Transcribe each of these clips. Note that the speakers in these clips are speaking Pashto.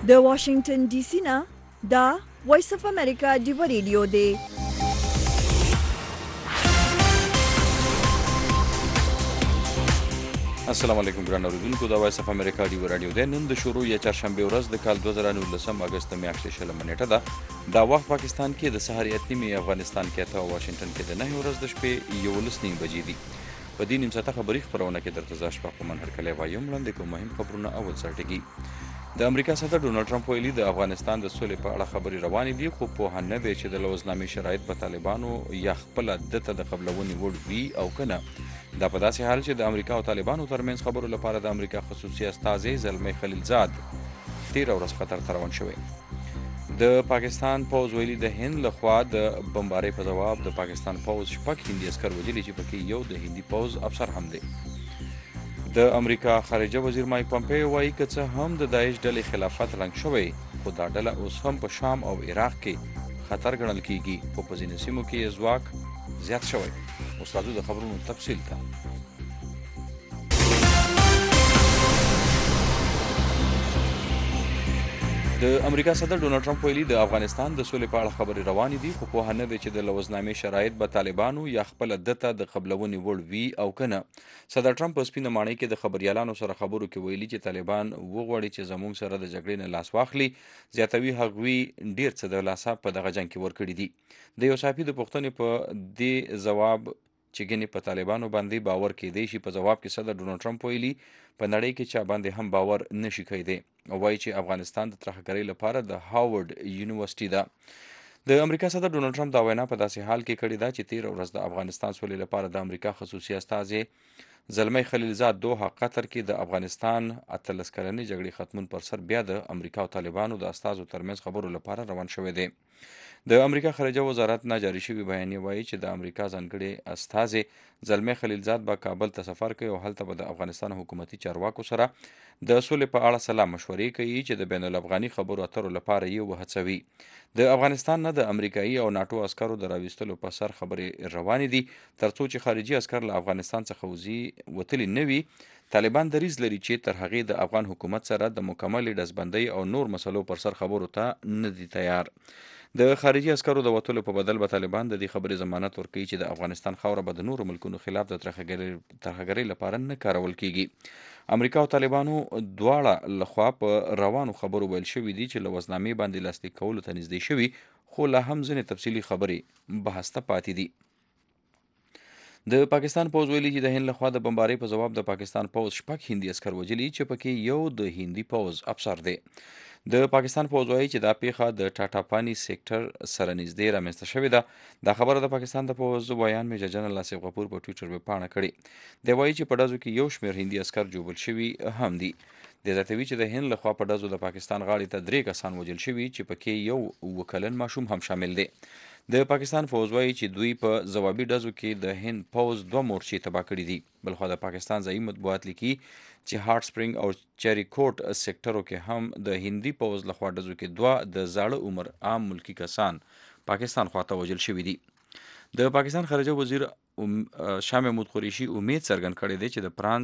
د واشنگټن ډي سي نه دا وایس اف امریکا ډیو ریډیو دی. السلام علیکم ګران اوریدونکو، دا وایس اف امریکا ډیو رادیو دی. نن د شروع یا چهارشنبه ورځ د کال 2019 اگست میاشتې شلمه نیټه ده. دا وخت پاکستان کې د سحر یتنی افغانستان کې ته واشنگټن کې د 9 ورځ د شپې 11 بجې دي. په دې نیم ساعته خبري خبرونه کې درته زاش په کومن هرکلی وایم. وړاندې کوم مهم خبرونه. اول سرټکی د امریکا صدر ډونالد ټرمپ ویلي د افغانستان د سولې په اړه خبري روانې دي، خو په نه دی چې د لوزنامې شرایط په طالبانو یا خپل دته د قبلونې وړ وي او کنه. دا په داسې حال چې د امریکا او طالبانو ترمنځ خبرو لپاره د امریکا خصوصي استازی زلمی خلیلزاد 13 ورځ قطر ته روان شوی. د پاکستان پوز ویلي د هند لخوا د بمبارۍ په جواب د پاکستان پوز شپږ هندي عسکر وژلي چې پکې یو د هندي پوز افسر هم دی. د امریکا خارجه وزیر مایک پامپیو وایي که څه هم د داعش ډلې خلافت رنګ شوی، خو دا ډله اوس هم په شام او عراق کې خطر ګڼل کیږي، خو په ځینو سیمو کې یې ځواک زیات شوی. اوس راځو د خبرونو تفصیل ته. د امریکا صدر ډونالد ټرمپ ویلي د افغانستان د سولې په اړه خبرې روانې دي، خو پوهه نه دی چې د لوزنامې شرایط به طالبانو یا خپل دته د قبلونې وړ وي او کنه. صدر ټرمپ په سپینه ماڼۍ کې د خبريالانو سره خبرو کې ویلي چې طالبان وغواړي چې زموږ سره د جګړې نه لاس واخلي. زیاتوي هغوی ډیر څه د لاسه په دغه جنګ کې ورکړي دي. د یو صحافي د پوښتنې په دې ځواب چې ګنې په طالبانو باندې باور کېدی شي، په ځواب کې صدر ډونالد ټرمپ ویلي په نړۍ کې چا باندې هم باور نشي کېدی. وایي چې افغانستان د ترهګرۍ لپاره د هاورډ یونیورسيټي ده. د امریکا صدر ډونالد ټرمپ دا وینا په داسې حال کې کړې ده چې 13 ورځ د افغانستان سولې لپاره د امریکا خصوصي استازی زلمی خلیلزاد دوحه قطر کې د افغانستان 18 کلنې جګړې ختمون پر سر بیا د امریکا او طالبانو د استازو ترمنځ خبرو لپاره روان شوی دی. د امریکا خارجه وزارت نه جاری شوی بیانیه وایي چې د امریکا ځانګړي استازی زلمی خلیلزاد به کابل ته سفر کوي او هلته به د افغانستان حکومتي چارواکو سره د سولې په اړه سلا مشورې کوي چې د بین الافغاني خبرو اترو لپاره یې وهڅوي. د افغانستان نه د امریکایي او ناتو عسکرو د راویستلو په سر خبرې روانې دي، ترڅو چې خارجي عسکر له افغانستان څخه وتلي نه وي. طالبان دریځ لري چې تر هغې د افغان حکومت سره د مکملې ډزبندۍ او نور مسلو پر سر خبرو ته نه دي تیار. د خارجي عسکرو د وتلو په بدل به طالبان د دې خبرې ضمانت ورکوي چې د افغانستان خاوره به د نورو ملکونو خلاف د ترهګرۍ لپاره نه کارول کیږي. امریکا او طالبانو دواړه لخوا په روانو خبرو ویل شوي دي چې له وزنامې باندې لاسلیک کولو ته نږدې شوي، خو لا هم ځینې تفصیلي خبرې بحث ته پاتې دي. د پاکستان پوز ویلي چې د هند لخوا د بمبارۍ په جواب د پاکستان پوز شپږ هندي عسکر وژلي چې پکې یو د هندي پوز افسر دی. د پاکستان پوز وایي چې دا پیښه د ټاټا پانی سیکټر سره نږدې رامنځته شوې ده. دا خبره د پاکستان د پوز بیان میجر جنرال آصف غفور په ټویټر باندې کړې. دی وایي چې په ډزو کې یو شمېر هندي عسکر ژوبل شوي هم دي. د زیاتوي چې د هند لخوا په ډزو د پاکستان غاړې ته 3 کسان وژل شوي چې پکې یو وکلن ماشوم هم شامل دی. د پاکستان فوز وایي چې دوی په ځوابي ډزو کې د هند پوز 2 مورچې تباه کړي دي. بلخوا د پاکستان ځایي مطبوعات لیکي چې هارت سپرینګ او چری کوټ سیکټرو کې هم د هندي پوز لخوا ډزو کې 2 د زاړه عمر عام ملکی کسان پاکستان خواته وژل شوي دي. د پاکستان خارجه وزیر شاه محمود قریشي امید څرګند کړی دی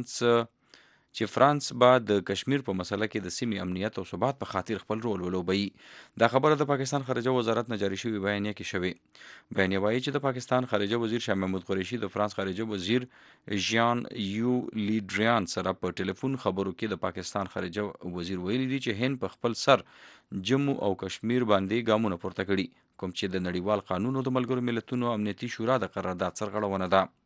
چې فرانس به د کشمیر په مسله کې د سیمې امنیت او ثبات په خاطر خپل رول ولوبوي. دا خبره د پاکستان خارجه وزارت نه جاری شوی بیانیه کې شوی. بیانیه وایي چې د پاکستان خارجه وزیر شاه محمود قریشي د فرانس خارجه وزیر ژان یو لیډریان سره په ټلیفون خبرو کې د پاکستان خارجه وزیر ویلي دی چې هند په خپل سر جموں او کشمیر باندې ګامونه پورته کړي، کوم چې د نړیوال قانون او د ملګرو ملتونو امنیتي شورا د قرارداد سرغړونه ده.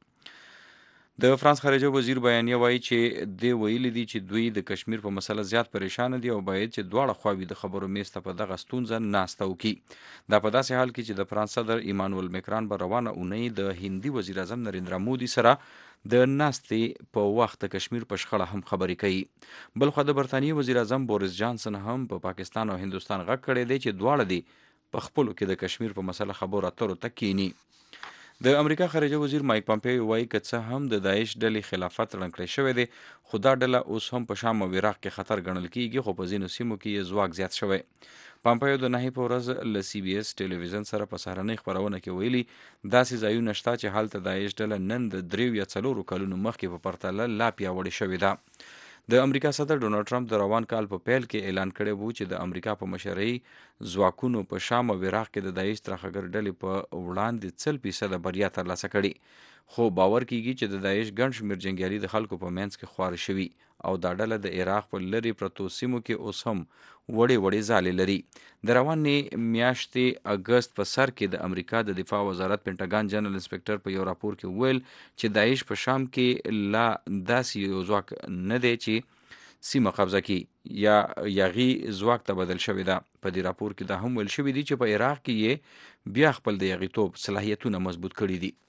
د فرانس خارجه وزیر بیانیه وایي چې دی ویلي دي چې دوی د کشمیر په مسله زیات پریشان دي او باید چې دواړه خواوې د خبرو میز ته په دغه ستونزه ناسته وکړي. دا په داسې حال کې چې د فرانس صدر ایمانوئل میکران به روانه اونۍ د هندي وزیر اعظم نریندرا مودي سره د ناستې په وخت د کشمیر په شخړه هم خبرې کوي. بلخوا د برطانیې وزیر اعظم بوریس جانسن هم په پاکستان او هندوستان غږ کړی دی چې دواړه دي په خپلو کې د کشمیر په مسله خبرو اترو ته کینی. د امریکا خارجه وزیر مایک پامپیو وایي که څه هم د داعش ډلې خلافت رنګ کړی شوی دی، خو دا ډله اوس هم په شام او عراق کې خطر ګڼل کیږي، خو په ځینو سیمو کې یې ځواک زیات شوی. پامپیو د 9 په ورځ له سی بي اس ټلویزیون سره په سهارنۍ خپرونه کې ویلي داسې ځایونه شته چې هلته داعش ډله نن د 3 یا 4 کلونو مخکې په پرتله لا پیاوړې شوې ده. د امریکا صدر ډونالډ ټرمپ د روان کال په پیل کې اعلان کړی وو چې د امریکا په مشرۍ ځواکونو په شام او عراق کې د داعش ترهګر ډلې په وړاندې 100% بریا ترلاسه کړې، خو باور کیږي چې د داعش ګڼ شمېر جنګیالي د خلکو په منځ کې خوار شوي او دا ډله د عراق په لرې پرتو سیمو کې اوس هم وړې ځالې لري. د روانې میاشتې اګست په سر کې د امریکا د دفاع وزارت پینټاګان جنرال انسپکټر په یو راپور کې وویل چې داعش په شام کې لا داسې یو ځواک نه دی چې سیمه قبضه کړي یا یاغي ځواک ته بدل شوی ده. په دې راپور کې دا هم ویل شوي دي چې په عراق کې یې بیا خپل د یاغیتوب صلاحیتونه مضبوط کړي دي.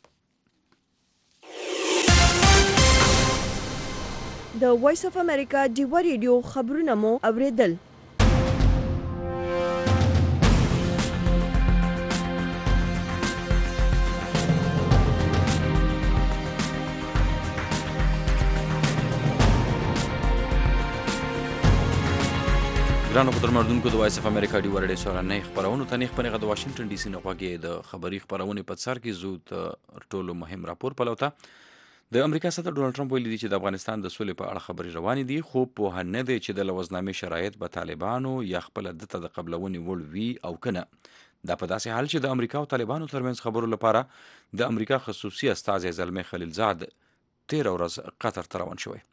د وایس اف امریکا ډیوا ریډیو خبرونه مو اوریدل. ګرانو محترمو د وایس اف امریکا ډیوا ریډیو سره خبرونه ته خبرې د واشنگټن ډي سي نه غوږی د خبري خبرونه په سر کې زو ټولو مهم راپور پلوته. د امریکا صدر ډونالډ ټرمپ ویلي دي چې د افغانستان د سولې په اړه خبرې روانې دي، خو پوهه نه دی چې د لوزنامې شرایط به طالبانو یا خپل دته د قبلونې وړ وي او کنه. دا په داسې حال چې د امریکا او طالبانو ترمنځ خبرو لپاره د امریکا خصوصي استازی زلمي خلیلزاد 13 ورځ قطر ته روان شوی.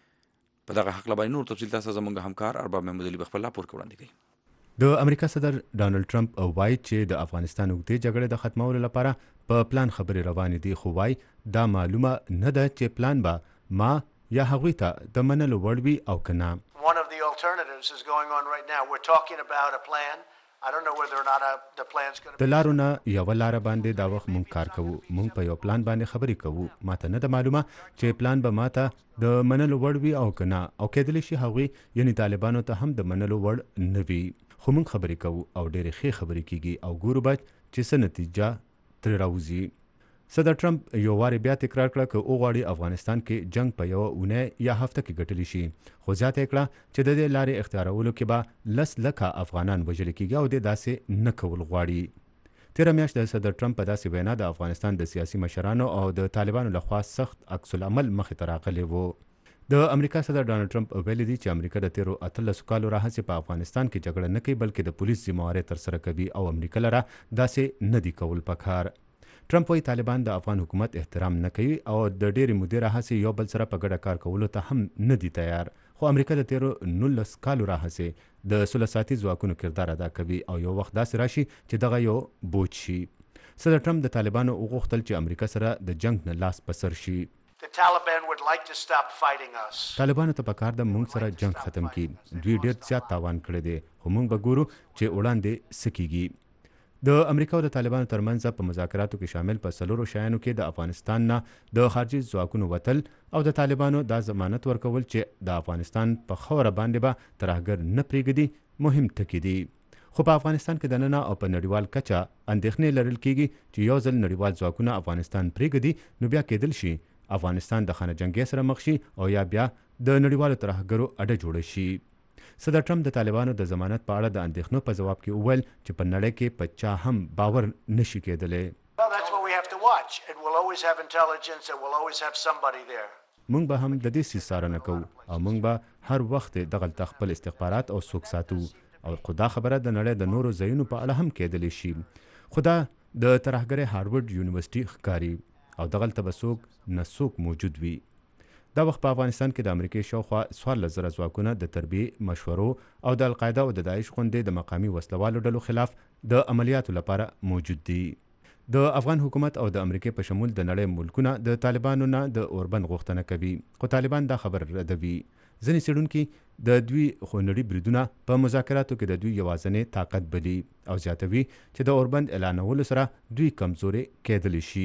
په دغه حق لبای نور تفصیل تاسو زموږ همکار ارباب محمود علي خپل راپور وړاندې کوي. د امریکا صدر ډانلډ ټرمپ وایي چې د افغانستان اوږدې جګړې د ختمولو لپاره په پلان خبرې روانې دي، خو وایي دا معلومه نه ده چې پلان به ما یا هغوی ته د منلو وړ وي او که نه. One of the alternatives is going on right now. We're talking about a plan. I don't know whether or not the plan's going to be. د لارو نه یوه لاره باندې دا وخت مونږ کار کوو، مونږ په یو پلان باندې خبرې کوو. ماته نه ده معلومه چې پلان به ماته د منلو وړ وي او که نه، او کېدلی شي هغوی یعنې طالبانو ته هم د منلو وړ نه وي، خو مونږ خبرې کوو او ډېرې ښې خبرې کیږي او ګورو به چې څه نتیجه ترې راوځي. صدر ټرمپ یو وارې بیا تکرار کړه که وغواړي افغانستان کې جنگ په یوه اونۍ یا هفته کې ګټلی شي، خو زیاته یې کړه چې د دې لارې اختیارولو کې به 10 لکه افغانان وژل کیږي او دې داسې نه کول غواړي. تیره میاشت د صدر ټرمپ په داسې وینا د افغانستان د سیاسي مشرانو او د طالبانو لخوا سخت عکس العمل مخې ته راغلی و. د امریکا صدر ډانلډ ټرمپ ویلي دي چې امریکا د تیرو 13 کالو راهیسې په افغانستان کې جګړه نه کوي، بلکې د پولیس ذمهوارۍ ترسره کوي او امریکا لره داسې نه دي کول پکار. ټرمپ وایي طالبان د افغان حکومت احترام نه کوي او د ډېرې مودې راهیسې یو بل سره په ګډه کار کولو ته هم نه دي تیار، خو امریکا د تیرو 19 کالو راهیسې د سوله ساتي ځواکونو کردار ادا کوي او یو وخت داسې راشي چې دغه یو بوج شي. صدر ټرمپ د طالبانو وغوښتل چې امریکا سره د جنگ نه لاس په سر شي. The Taliban would like to stop fighting us. طالبانو ته پکار ده مونږ سره جنگ ختم کړي، دوی ډېر زیات تاوان کړی دی، خو مونږ به ګورو چې وړاندې څه کیږي. د امریکا او د طالبانو ترمنځ په مذاکراتو کې شامل په 4 شیانو کې د افغانستان نه د خارجي ځواکونو وتل او د طالبانو دا ضمانت ورکول چې د افغانستان په خوره باندې به ترهګر نه پرېږدي مهم ټکي دي. خو په افغانستان کې د ننه او په نړیوال کچه اندېښنې لرل کیږي چې یو ځل نړیوال ځواکونه افغانستان پرېږدي نو بیا کېدل شي افغانستان د خانه جنګي سره مخ شي او یا بیا د نړیوالو ترهګرو اډه جوړه شي. صدر ټرمپ د طالبانو د ضمانت په اړه د اندېښنو په جواب کې وویل چې په نړۍ کې په چا هم باور نشي کېدلی. Well, that's what we have to watch. And we'll always have intelligence and we'll always have somebody there. مونږ به هم د دې سیس څارنه کوو او مونږ به هر وخت دغلته خپل استخبارات او څوک ساتو او خو دا خبره د نړۍ د نورو ځایونو په اړه هم کېدلی شي. خو دا د ترهګرۍ هارورډ یونیورسيټي ښکاري او دغلته به څوک نه څوک موجود وي. دا وخت په افغانستان کې د امریکای شاوخوا 14,000 ځواکونه د تربیې، مشورو او د القاعده او د داعش غوندې د مقامي وسلوالو ډلو خلاف د عملیاتو لپاره موجود دي. د افغان حکومت او د امریکای په شمول د نړۍ ملکونه د طالبانو نه د اوربند غوښتنه کوي، خو طالبان دا خبر ردوي. ځینې څېړونکي د دوی خونړي بریدونه په مذاکراتو کې د دوی یوازینی طاقت بلي او زیاتوي چې د اوربند اعلانولو سره دوی کمزوري کېدلی شي.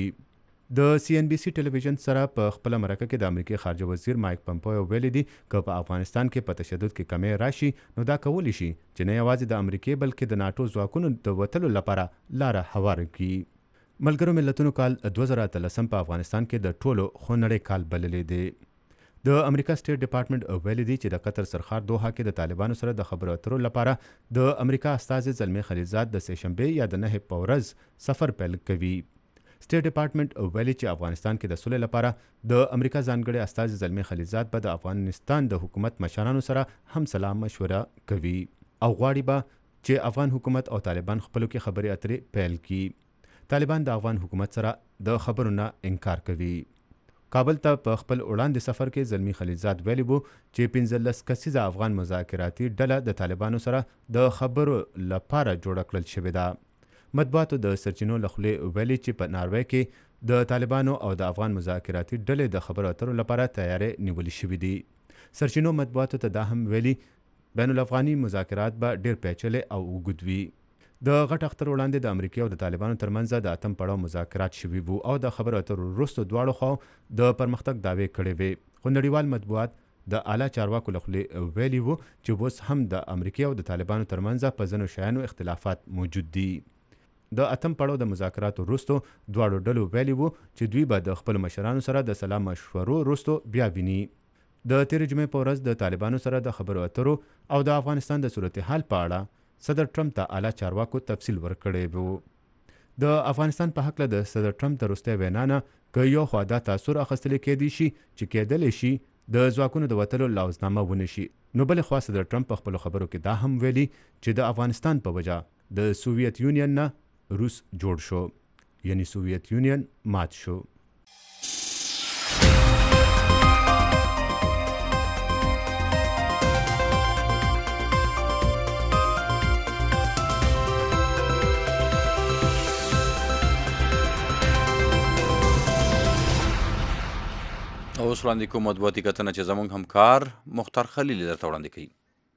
د CNBC ټلویزیون سره په خپل مرکه کې د امریکای خارجه وزیر مایک پمپیو ویلي دي که په افغانستان کې په تشدد کې کمی راشي نو دا کولی شي چې نه یوازې د امریکای بلکې د ناتو ځواکونو د وتلو لپاره لاره هواره کړي. ملګرو ملتونو کال 2013 په افغانستان کې د ټولو خونړی کال بللی دی. د امریکا سټیټ ډپارټمنټ ویلي دی چې د قطر سرخار دوحه کې د طالبانو سره د خبرو اترو لپاره د امریکا استازي زلمي خلیلزاد د سهشنبه یا د 9 په ورځ سفر پیل کوي. سټیټ ډپارټمنټ ویلي چې افغانستان کې د سولې لپاره د امریکا ځانګړي استازي زلمي خلیلزاد به د افغانستان د حکومت مشرانو سره هم سلا مشوره کوي او غواړي به چې افغان حکومت او طالبان خپلو کې خبرې اترې پیل کړي. طالبان د افغان حکومت سره د خبرو نه انکار کوي. کابل ته په خپل وړاندې سفر کې زلمي خلیلزاد ویلي وو چې 15 کسیزه افغان مذاکراتي ډله د طالبانو سره د خبرو لپاره جوړه کړل شوې ده. مطبوعاتو د سرچینو له خولې ویلي چې په ناروې کې د طالبانو او د افغان مذاکراتي ډلې د خبرو اترو لپاره تیارې نیولې شوې دي. سرچینو مطبوعاتو ته دا هم ویلي بین الافغاني مذاکرات به ډېر پیچلي او اوږد وي. د غټ اختر وړاندې د امریکا او د طالبانو ترمنځ د اتم پړاو مذاکرات شوي وو او د خبرو اترو وروسته دواړو خواو د پرمختګ دعوې کړې وې، خو نړیوال مطبوعات د اعلی چارواکو له خولې ویلي وو چې اوس هم د امریکا او د طالبانو ترمنځ په ځینو شیانو اختلافات موجود دي. د اتم پړاو د مذاکراتو وروسته دواړو ډلو ویلي وو چې دوی به د خپلو مشرانو سره د سلا مشورو وروسته بیا ویني. د تېرې جمعې په ورځ د طالبانو سره د خبرو اترو او د افغانستان د صورتحال په اړه صدر ټرمپ ته اعلی چارواکو تفصیل ورکړی وو. د افغانستان په هکله د صدر ټرمپ د وروستۍ وینا نه که یو خوا دا تاثر اخیستلی کیدی شي چې کیدلی شي د ځواکونو د وتلو لوزنامه ونه شي، نو بلې خوا صدر ټرمپ په خپلو خبرو کې دا هم ویلي چې د افغانستان په وجه د سوویت یونین نه روس جوړ شو، یعنی سوویت یونین مات شو. اوس وړاندې کوم مطبوعاتي کتنه چې زموږ همکار مختار خلیل درته وړاندې کوي.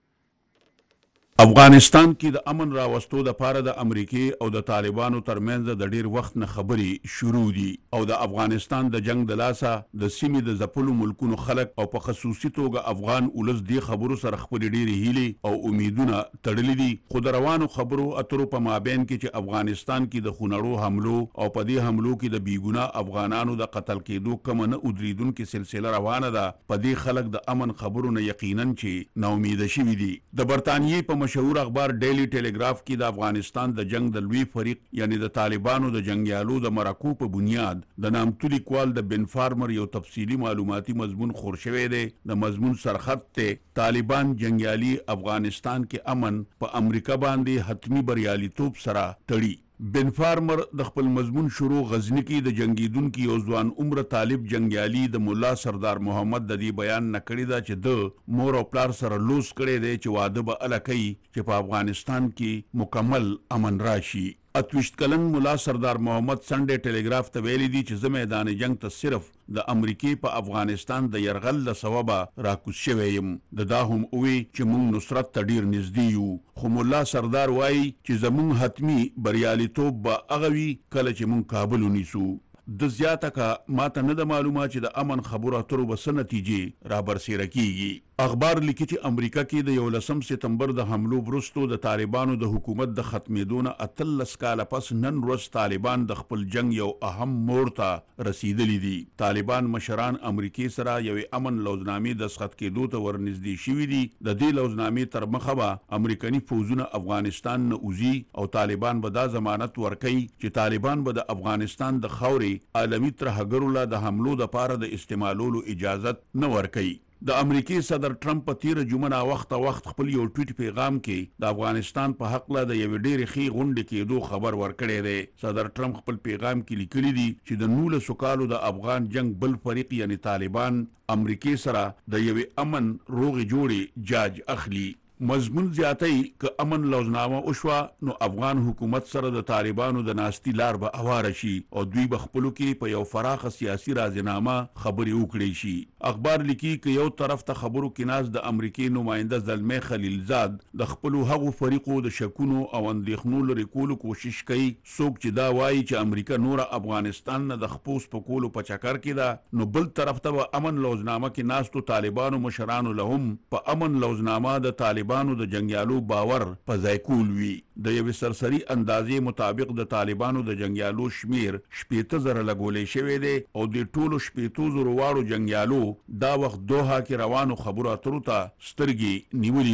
افغانستان کې د امن راوستو لپاره د امریکې او د طالبانو ترمنځ د ډیر وخت نه خبرې شروع دي او د افغانستان د جنگ د لاسه د سیمې د ځپلو ملکونو خلک او په خصوصي توګه افغان ولس دې خبرو سره خپل ډېرې هیلې او امیدونه تړلي دي. خو د روانو خبرو اترو په مابین کې چې افغانستان کې د خونړو حملو او په دې حملو کې د بیګناه افغانانو د قتل کېدو کومه نه ودریدونکې سلسله روانه ده، په دې خلک د امن خبرو نه یقینا چې ناامیده شوي دي. د برطانیې په مشهور اخبار ډیلی ټیلیګراف کې د افغانستان د جنگ د لوی فریق یعنی د طالبانو د جنگیالو د مرکو په بنیاد د نامتو لیکوال د بن فارمر یو تفصیلی معلوماتي مضمون خور شوی دی. د مضمون سرخط ته طالبان جنگیالي افغانستان کې امن په امریکا باندې حتمی بریالیتوب سره تړي. بن فارمر د خپل مضمون شروع غزنی کې د جنگیدونکو یو ځوان عمر طالب جنگیالي د مولا سردار محمد د دې بیان نکړی دا چې د مور او پلار سره لوس کړی دی چې واده به الکوي چې په افغانستان کې مکمل امن راشي. 28 کلن مولا سردار محمد سنډے ټیلیګراف ته ویلي دي چې زه میدان جنگ ته صرف د امریکې په افغانستان د یرغل له سببه راکوز شوی یم. د دا هم وی چې موږ نصرت ته ډیر نږدې یو، خو مولا سردار وایي چې زموږ حتمی بریالیتوب به هغه وي کله چې موږ کابل ونیسو. د زیاته کا ماته نه د معلومه چې د امن خبرو اترو به څه نتیجې را برسېره کیږي. اخبار لیکي چې امریکا کې د 11 سپتمبر د حملو وروسته د طالبانو د حکومت د ختمېدو نه 18 کاله پس نن ورځ طالبان د خپل جنگ یو اهم موړ ته رسیدلی دي. طالبان مشران امریکې سره یوې امن لوزنامې دستخط کېدو ته ورنږدې شوي دي. د دې لوزنامې تر مخه به امریکایي فوجونه افغانستان نه وځي او طالبان به دا ضمانت ورکوي چې طالبان به د افغانستان د خاورې عالمي ترهګرو له د حملو دپاره د استعمالولو اجازت نه ورکوي. د امریکای صدر ټرمپ په تیره جمعه وخت خپل یو ټویټ پیغام کې د افغانستان په حق له د یوې ډېرې ښې غونډې کېدو خبر ورکړی دی. صدر ټرمپ خپل پیغام کې لیکلي دي چې د 19 کالو د افغان جنگ بل فریق یعنی طالبان امریکای سره د یوې امن روغې جوړې جاج اخلي. مضمون زیاتې که امن لوزنامه وشوه نو افغان حکومت سره د طالبانو د ناستي لار به هواره شي او دوی به خپلو کې په یو فراخه سیاسي راضینامه خبرې وکړی شي. اخبار لیکي که یو طرف ته خبرو کې ناست د امریکې نماینده زلمی خلیلزاد د خپلو هغو فریقو د شکونو او اندېښنو لرې کولو کوشش کوي. څوک چې دا وایي چې امریکا نوره افغانستان نه د خپو سپکولو په چکر کې ده، نو بل طرف ته به امن لوزنامه کې ناستو طالبانو مشرانو له هم په امن لوزنامه د طالبانو د جنگیالو باور په ځای کول وي. د یوې سرسري اندازې مطابق د طالبانو د جنگیالو شمیر 80,000 لګولې شوی دی او د ټولو 80,000 واړو جنگیالو دا وخت دوحه کې روانو خبرو اترو ته سترګې نیولې دي.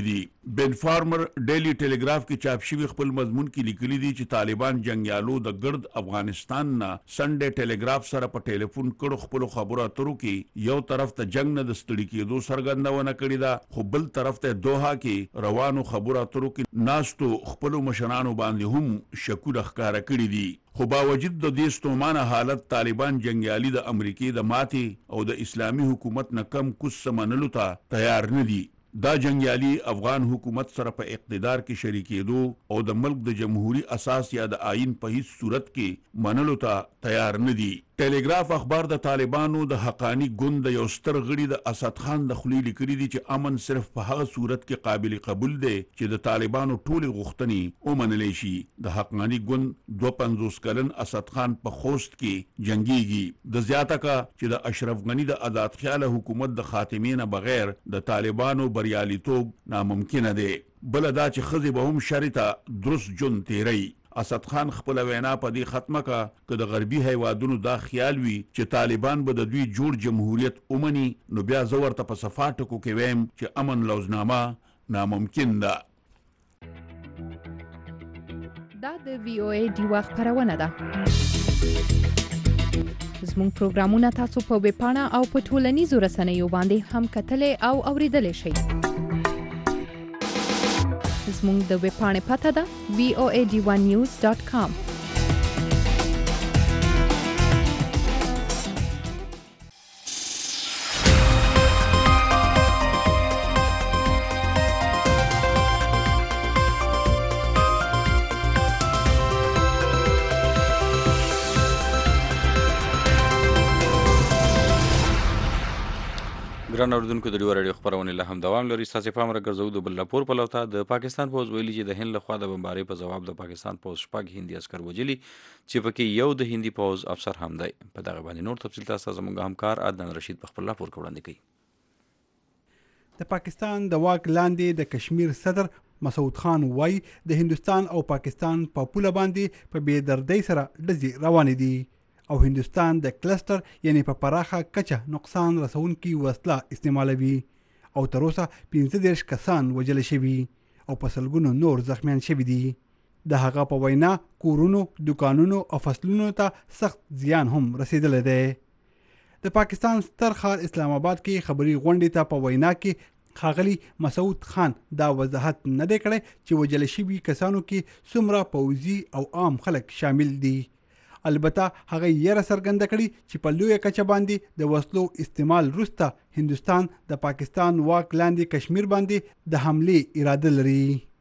بن فارمر ډیلی ټیلیګراف کې چاپ شوی خپل مضمون کې لیکلي دي چې طالبان جنگیالو د ګرد افغانستان نه سنډے ټیلیګراف سره په ټلیفون کړو خپل خبرو اترو کې یو طرف ته جنگ نه د ستړي کېدو څرګندونه کړې ده خو بل طرف ته دوحه کې روانو خبرو اترو کې ناستو خپل مشرانو باندې هم شکو ښکارا کړی دي خو باوجود د دې ستومانه حالت طالبان جنگیالي د امریکای د ماتې او د اسلامي حکومت نه کم کوس منلو ته تیار نه دي دا جنگیالي افغان حکومت سره په اقتدار کې شریکېدو او د ملک د جمهوریت اساس یا د آئین په هیڅ صورت کې منلو ته تیار نه دي ټیلیګراف اخبار د طالبانو د حقانی ګوند یو ستر غړي د اسد خان د خلی لیکلي دي چې امن صرف په هغه صورت کې قابل قبول دی چې د طالبانو ټول غوښتنې ومنل شي د حقانی ګوند 52 کلن اسد خان په خوست کې جنگيږي د زیاته کا چې د اشرف غنی د آزاد خیال حکومت د خاتمې نه بغیر د طالبانو بریالیتوب ناممکن دی بل دا چې خزي به هم شرطه درست جون تیری اسد خان خپل وینا په دې ختمه کا چې د غربي هیوادونو دا خیال وي چې طالبان به د دوی جوړ جمهوریت اومني نو بیا زور ته په صفاتو کې ویم چې امن لوزنامه ناممکن ده دا د وی او ای ډیوا خبرونه ده زموږ پروګرامونه تاسو په ویب پاڼه او په ټولنیزو رسنیو باندې هم کتلې او اوریدلې شئ زموږ د ویب پاڼې پته ده voad1news.com ګران اوریدونکو د ډیو رادیو خبرونه له هم دوام لري تاسو په امر ګرځو د بلپور په لوته د پاکستان پوز ویلي چې د هند لخوا د بمباری په جواب د پاکستان پوز شپږ هندي عسكر وجلي چې پکې یو د هندي پوز افسر هم دی په دغه باندې نور تفصیل تاسو زموږ همکار عدنان رشید په خپل راپور وړاندې کوي د پاکستان د واک لاندې د کشمیر صدر مسعود خان وای د هندستان او پاکستان په پوله باندې په بې دردۍ سره ډزې روانې دي او هندستان د کلستر یعنی په پراخه کچه نقصان رسونکي وسله استعمالوي او تر اوسه 15 کسان وژل شوي او په سلګونو نور زخمیان شوي دي د هغه په وینا کورونو دکانونو او فصلونو ته سخت زیان هم رسیدلی دی د پاکستان ستر ښار اسلام آباد کې خبري غونډې ته په وینا کې ښاغلي مسعود خان دا وضاحت نه دی کړی چې وژل شوي کسانو کې څومره پوځي او عام خلک شامل دي البته هغه یې څرګنده کړي چې په لویه کچه باندې د وسلو استعمال وروسته هندستان د پاکستان واک لاندې کشمیر باندې د حملې اراده لري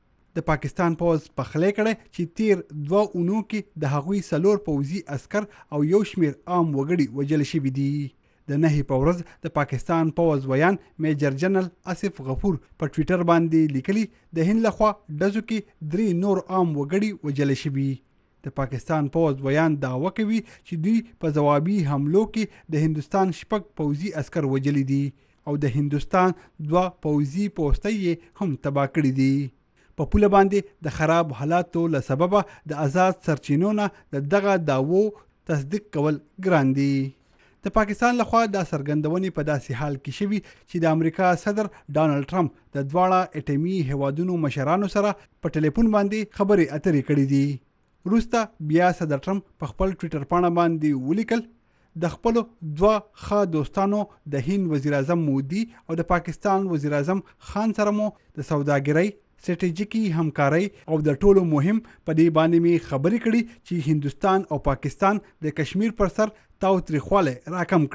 د پاکستان پوز په خلې کړي چې تیر 2 اونو کې د هغوی 4 پوځي عسكر او یو شمیر عام وګړي وژل شوي دي د نهي په ورځ د پاکستان پوز ویان میجر جنرال اسف غفور په ټوئیټر باندې لیکلي د هند لخوا ډزو کې 3 نور عام وګړي وژل شوي د پاکستان پوز ویان دعوه کوي چې دوی په ځوابي حملو کې د هندستان 6 پوځي عسكر وژلي دي او د هندستان 2 پوځي پوسټې هم تباه کړې دي په پوله باندې د خراب حالاتو له سببه د آزاد سرچینو نه دغه دعوو تصدیق کول ګران دي د پاکستان لخوا د څرګندونې په داسې حال کې شوي چې د امریکا صدر ډانلډ ټرمپ د دواړه اټومي هیوادونو مشرانو سره په ټلیفون باندې خبرې اترې کړې دي وروسته بیا صدر ټرمپ په خپل ټوئیټر پاڼه باندې ولیکل د خپل 2 ښه دوستانو د هند وزیر اعظم مودي او د پاکستان وزیر اعظم خان سره مو د سوداګرۍ سټریټیجیکي همکاري او د ټولو مهم په دې باندې می خبرې کړي چې هندستان او پاکستان د کشمیر پر سر تاوتریخواله راکم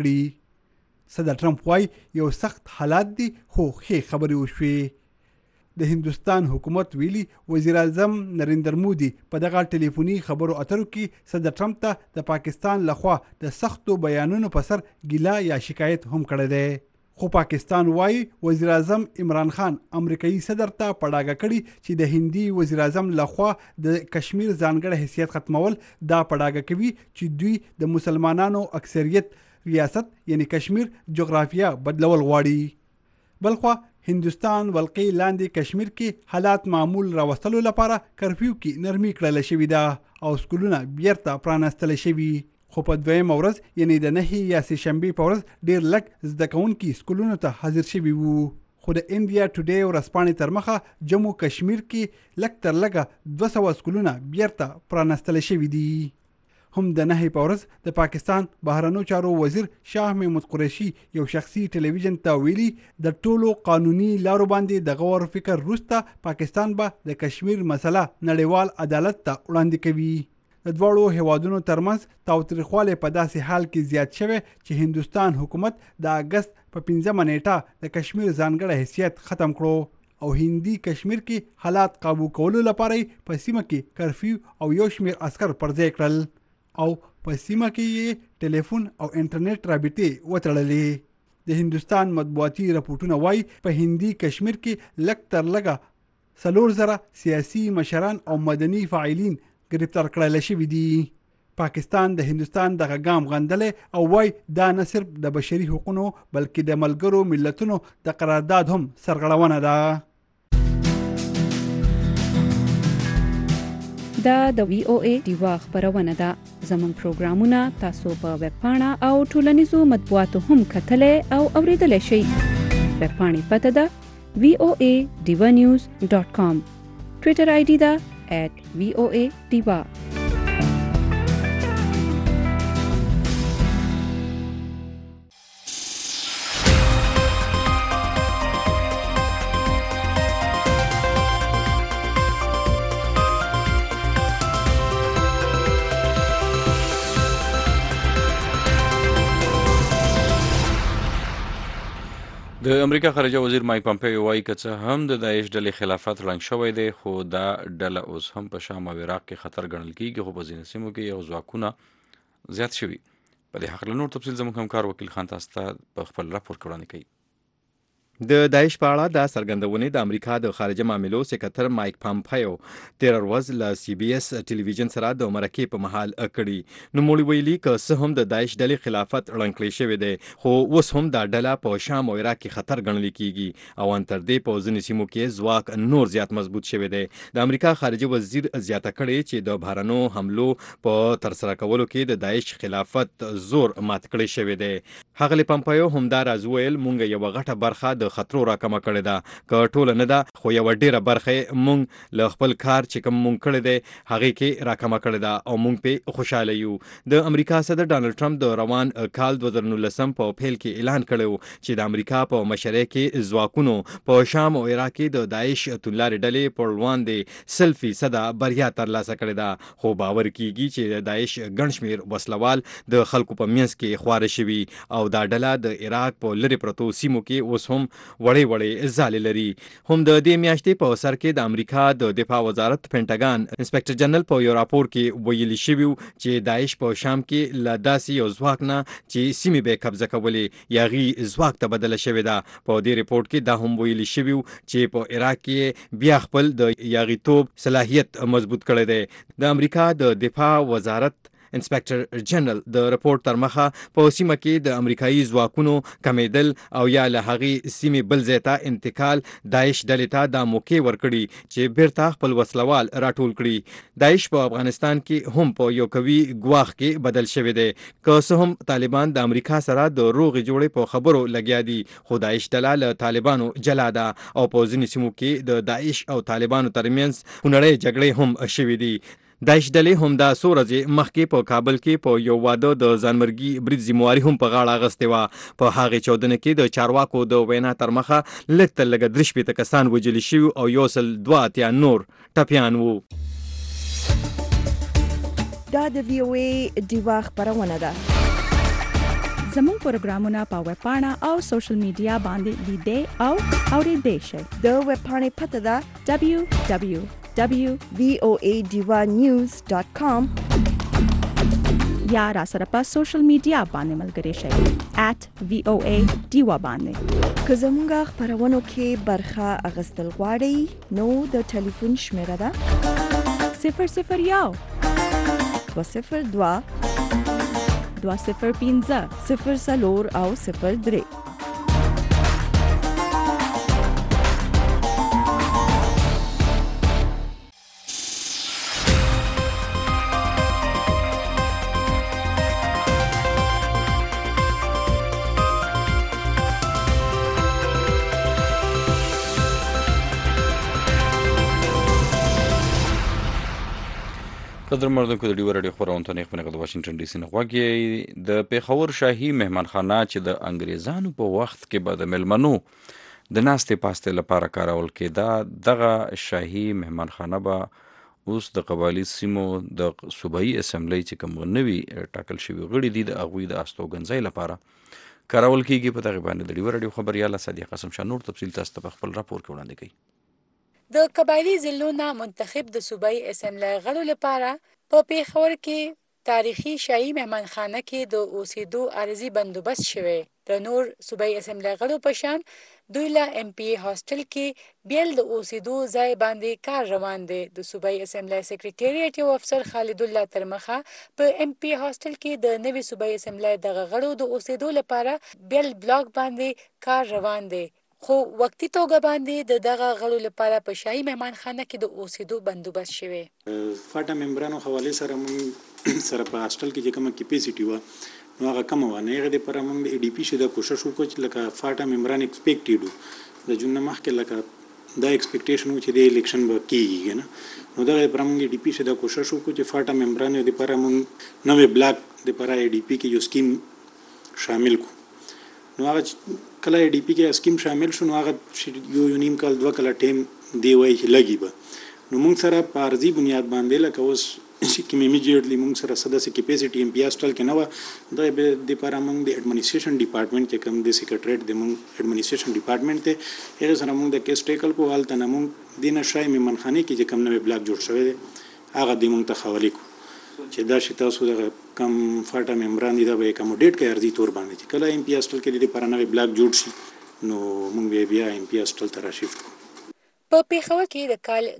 کړي صدر ټرمپ وايي یو سخت حالات دي خو ښه خبرې وشوي د هندستان حکومت ویلي وزیر اعظم نریندر مودي په دغه ټلیفوني خبرو اترو کې صدر ټرمپ ته د پاکستان لخوا د سختو بیانونو په سر ګیله یا شکایت هم کړی دی خو پاکستان وايي وزیر اعظم عمران خان امریکایي صدر ته پړاګه کړي چې د هندي وزیر اعظم لخوا د کشمیر ځانګړی حیثیت ختمول دا پړاګه کوي چې دوی د مسلمانانو اکثریت ریاست یعنی کشمیر جغرافیه بدلول غواړي بلخوا هندستان ولقې لاندې کشمیر کې حالات معمول راوستلو لپاره کرفیو کې نرمي کړل شوې ده او سکولونه بیرته پرانستل شوي خو په دویم ورځ یعنی د 9 یا 3 شنبه په ورځ ډیر لږ زده کوونکي سکولونو ته حاضر شوي وو خو د انډیا ټوډے ورځپاڼې تر مخه جموں کشمیر کې لږ تر لږه 200 سکولونه بیرته پرانستل شوي دي. هم د نهي په ورځ د پاکستان بهرنیو چارو وزیر شاه محمود قریشي یو شخصي ټلویزیون ته ویلي د ټولو قانوني لارو باندې د غور فکر وروسته پاکستان به د کشمیر مسله نړیوال عدالت ته وړاندې کوي. د دواړو هیوادونو ترمنځ تاوتریخوالی په داسې حال کې زیات شوی چې هندوستان حکومت د اګست په 15 نیټه د کشمیر ځانګړی حیثیت ختم کړو او هندي کشمیر کې حالات قابو کولو لپاره په سیمه کې کرفیو او یو شمیر عسكر پر ځای کړل او په سیمه کې ټلیفون او انټرنیټ رابطې وتړلې. د هندوستان مطبوعاتي رپورټونه وایي په هندي کشمیر کې لږ تر لږه 4,000 سیاسي مشران او مدني فاعلین گرفتار کړل شوي دي. پاکستان د هندوستان دغه ګام غندلې او وایي دا نه صرف د بشري حقوقو بلکې د ملګرو ملتونو د قرارداد هم سرغړونه ده. دا د وی او ای دیوا خبرونه ده. زموږ پروګرامونه تاسو په ویب پاڼه او ټولنیزو مطبوعاتو هم کتلای او اوریدلای شئ. ویب پاڼې پته ده voadivanews.com. ټویټر آی ډي ده @voadiva. د امریکا خارجه وزیر مایک پامپیو وایي که څه هم د داعش ډلې خلافت ړنګ شوی دی خو دا ډله اوس هم په شام او عراق کې خطر ګڼل کیږي خو په ځینو سیمو کې یو ځواکونه زیات شوي. په دې هکله نور تفصیل زموږ همکار وکیل خان تاسو ته په خپل راپور کې وړاندې کوي. د داعش په اړه د څرګندونې د امریکا د خارجه معاملو سکرټر مایک پامپیو تیر ورځ له سی بي اس ټلویزیون سره د مرکې په مهال کړي. نو موږ ویلي که څه هم د داعش ډلې خلافت ړنګ کړی شوی دی خو اوس هم دا ډله په شام او عراق کې خطر ګڼل کیږي او ان تر دې په ځینو سیمو کې ځواک نور زیات مضبوط شوی دی. د امریکا خارجه وزیر زیاته کړي چې د بهرنو حملو په تر سره کولو کې د داعش خلافت زور مات کړی شوی دی. هغه پامپیو هم دا راز ویل مونږ یو غټه برخه د خطرو راکمه کړې ده که ټوله نه ده خو یو ډیره برخه مونږ له خپل کار چې کوم مونږ کړی دی هغه کې راکمه کړې ده او مونږ په خوشاله یو. د امریکا صدر ډانلډ ټرمپ د روان کال 2019 په پیل کې اعلان کړو چې د امریکا په مشرۍ کې ځواکونو په شام او عراق کې د داعش توندلارې ډلې په وړاندې 100% بریا ترلاسه کړې ده خو باور کیږي چې د داعش ګڼ شمېر وسلوال د خلکو په منځ کې خواره شوي او دا ډله د عراق په لری پرتو سیمو کې اوس هم وړې ځالې لري. هم د دې میاشتې په سر کې د امریکا د دفاع وزارت پینټاګان انسپکټر جنرال په یو راپور کې ویلي شوی چې داعش په شام کې له داسې یو ځواک نه چې سیمې به قبضه کولې یاغي ځواک ته بدله شوې ده. په دې ریپورت کې دا هم ویلي شوی چې په عراق کې بیا خپل د یاغیتوب صلاحیت مضبوط کړی دی. د امریکا د دفاع وزارت انسپکټر جنرال د رپورت تر مخه په سیمه کې د امریکایي ځواکونو کمیدل او یا له هغې سیمې بل ځای ته انتقال داعش ډلې ته دا موقع ورکړي چې بیرته خپل وسلوال راټول کړي. داعش په افغانستان کې هم په یو قوي ګواښ کې بدل شوی دی. که څه هم طالبان د امریکا سره د روغې جوړې په خبرو لګیا دي خو داعش ډله له طالبانو جلا ده او په ځینو سیمو کې د داعش او طالبانو ترمنځ خونړۍ جګړې هم شوې دي. داعش ډلې هم دا څو ورځې مخکې په کابل کې په یو واده د ځانمرګي برید ذمواري هم په غاړه اخیستې وه. په هغې چاودنه کې د چارواکو د وینا تر مخه لږ تر لږه 3 کسان وژلي شوي او 182 نور ټپیان وو. دا د وی او ای دیوا خبرونه ده. زموږ پروګرامونه په ویب پاڼه او سوشل میډیا باندې لیدئ او اوریدئ شئ. د ویب پاڼې پته ده www.voadivanews.com یا را سره په سوشل میډیا باندې ملګري شئ @voadiva باندې. که زموږ خبرونو کې برخه اخیستل غواړئ نو د ټلیفون شمیره ده 001 202 205 04 او 03. قدر مردونکو د ډیو راډیو خپرونته نه خپل د واشنگټن ډي سي نه غواګي د پیښور شاهي مهمانخانه چې د انګریزانو په وخت کې به د ملمنو د ناستې پاستې لپاره کارول کېده، دغه شاهي مهمانخانه به اوس د قبایلي سیمو د صوبایي اسمبلی چې کوم نوي ټاکل شوي غړي دي د هغوی د استوګنځۍ لپاره کارول کېږي. په دغه باندې د ډیو راډیو خبریاله صادق قاسم شاه نور تفصیل تاسو ته په خپل راپور کې وړاندې کوي. د قبایلي ضلعونو منتخب د صوبایي اسمبلی غړو لپاره په پیښور کې تاریخي شاهي مهمانخانه کې د اوسېدو عارضي بندوبست شوی. د نور صوبایي اسمبلی غړو په شان دوی له ایم پی هاسټل کې بیل د اوسېدو ځای باندې کار روان دی. د صوبایي اسمبلی سکریټریټ یو افسر خالد الله ترمخه په ایم پی هاسټل کې د نوي صوبایي اسمبلی دغه غړو د اوسېدو لپاره بیل بلاک باندې کار روان دی، خو وقتی توګه باندې د دغه غړو لپاره په شاهي مهمانخانه کې د اوسېدو بندوبست شوی. فاټا ممبرانو حواله سره موږ سره په هاسټل کې کومه کیپاسټي و نو هغه کم و نه هغه لپاره موږ د ای ډی پی شه د کوشش وکړو چې لکه فاټا ممبران ایکسپیکټډ د جون مخکې لکه دا ایکسپیکټیشن و چې د الیکشن به کیږي نه، نو دا لپاره موږ ای ډی پی شه د کوشش وکړو چې فاټا ممبرانو لپاره موږ نوې بلاک لپاره ای ډی پی کې یو سکیم شامل کو. نو هغه کله ای ډی پی کې سکیم شامل شو نو هغه یو نیم کال 2 کال ټیم دی وای چې لګي به نو موږ سره په ارزي بنیاد باندې لکه اوس چې ایمیډیټلی موږ سره سداسه کیپاسټي ایم پی هاسټل کې نه و د لپاره موږ د ایڈمنسټریشن ډپارټمنټ کې کوم د سیکریټریټ د موږ ایڈمنسټریشن ډپارټمنټ ته هغه سره موږ د کیس ټیکل کو حالت نه موږ دینه شای ممنخانه کې چې کوم نوې بلاک جوړ شوی دی هغه د موږ ته حواله کو چې دا شي تاسو د کم فاټا ممبران دي دا به اکوموډیټ کوي ارزي تور باندې چې کله ایم پی هاسټل کې د پرانوي بلاک جوړ شي نو موږ بیا ایم پی هاسټل ته راشفټ کوو. په پیښور کې د کال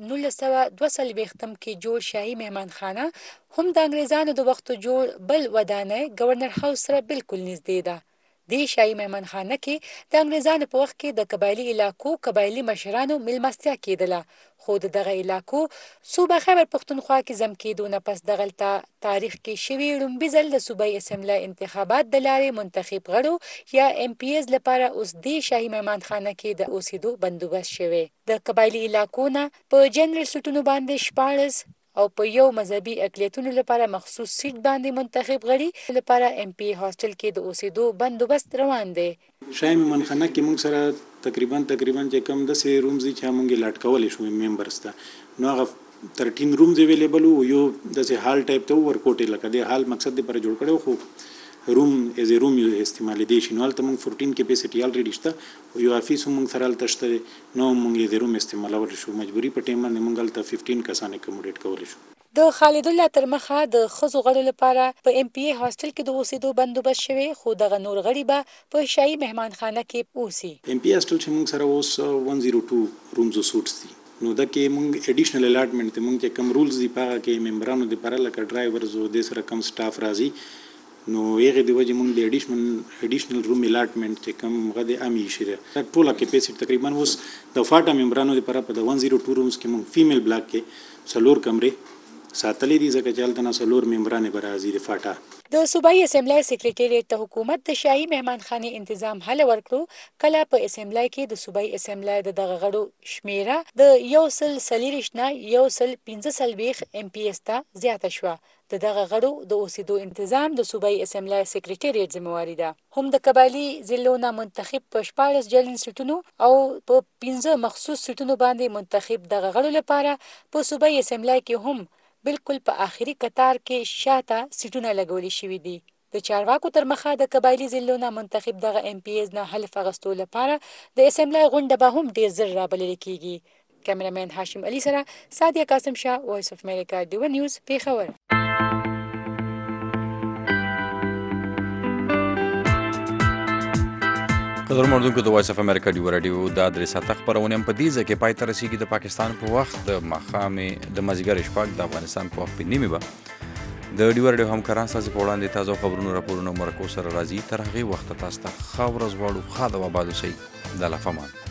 1942 کې جوړ شاهي مهمانخانه هم د انګریزانو د وخت جوړ بل ودانۍ گورنر هاوس سره بالکل نږدې ده. د شاهي مهمانخانه کې د انګریزانو په وخت کې د قبایلي علاقو قبایلي مشرانو ملمستیا کېدله، خو دغه علاقو صوبه خیبر پښتونخوا کې زم کېدو نه پس دغلته تاریخ کې شوي لومبي ځل د صوبایي اسمبلی انتخابات د لارې منتخب غړو یا ایم پی ایز لپاره اوس د شاهي مهمانخانه کې د اوسېدو بندوبست شوی. د قبایلي علاقو نه په جنرال سټونو باندې 14 او په یو مذهبي اقلیتونو لپاره مخصوص سیټ باندې منتخب غړي لپاره ایم پی هاسټل کې د اوسېدو بندوبست روان دی. شاهي مهمانخانه کې موږ سره تقریبا چې کم د سه رومز چې موږ لاټ کولې شو ممبرز ته نو هغه 13 رومز اویلیبل یو د سه هال ټایپ ته ورکوټه لکه د هال مقصد لپاره جوړ کړو خو روم از روم یو استعمال دي شي نو البته موږ 14 کیپاسټي الریډي شته یو افیس موږ سره التشته نو موږ د روم استعمالول شو مجبوری په ټیم باندې موږ الته 15 کسان اکوموډیټ کول شو. د خالد الله ترمخه د خزو غړو لپاره په ایم پی هاسټل کې د اوسېدو بندوبست شوی، خو دغه نور غړي به په شاهي مهمانخانه کې اوسي. ایم پی هاسټل چې موږ سره اوس 102 رومز او سوټس دي نو دا کې موږ اډیشنل الاټمنټ ته موږ چې کم رولز دی پاره کې ممبرانو د لپاره لکه ډرایورز او د سره کم سټاف راځي نو هغه دی وجه موږ د اډیشنل روم الاټمنټ چې کم غد امي شره ټوله کیپاسټي تقریبا اوس د فاټا ممبرانو لپاره په 102 رومز کې موږ فیمیل بلاک کې سلور کمرې ساتلې دي ځکه چې الته سلور ممبرانې برازي د فاټا. د صوبایي اسمبلی سکریټریټ ته حکومت د شاهي مهمانخانه تنظیم حل ورکړو کله په اسمبلی کې د صوبایي اسمبلی دغه غړو شمیره د 140 نه 145 ایم پی ایس ته زیاته شوه. دغه غړو د اوسېدو تنظیم د صوبایي اسمبلی سکریټریټ ذمہواری ده. هم د قبایلي ضلعونو منتخب په 14 جلن سټونو او په 15 مخصوص سټونو باندې منتخب دغه غړو لپاره په صوبایي اسمبلی کې هم بالکل په آخري قطار کې شاته سټونه لګولې شوې دي. د چارواکو تر مخه د قبایلي ضلعونو منتخب دغه ایم پی ایز نه حلف اغوستو لپاره د اسمبلی غونډه به هم ډېر زر رابلل کېږي. کیمرامین هاشم علي سره سادیا قاسم شاه، وایس اف امریکا، ډیو نیوز، پیښور. قدر مردونکو د وایس اف امریکا ډیو راډیو د ادرس اته خبرونه هم په دې ځکه پای ته رسیدي د پاکستان په وخت د ماښام د مازیګر شپږ د افغانستان په وخت په نیمه به د ډیو راډیو همکاران تاسو په وړاندې تازه خبرونه راپورونه مرکو سره راځي. تر هغه وخت تاسو ته ښه ورځ غواړو. ښه د آباد اوسئ. د الله پامان.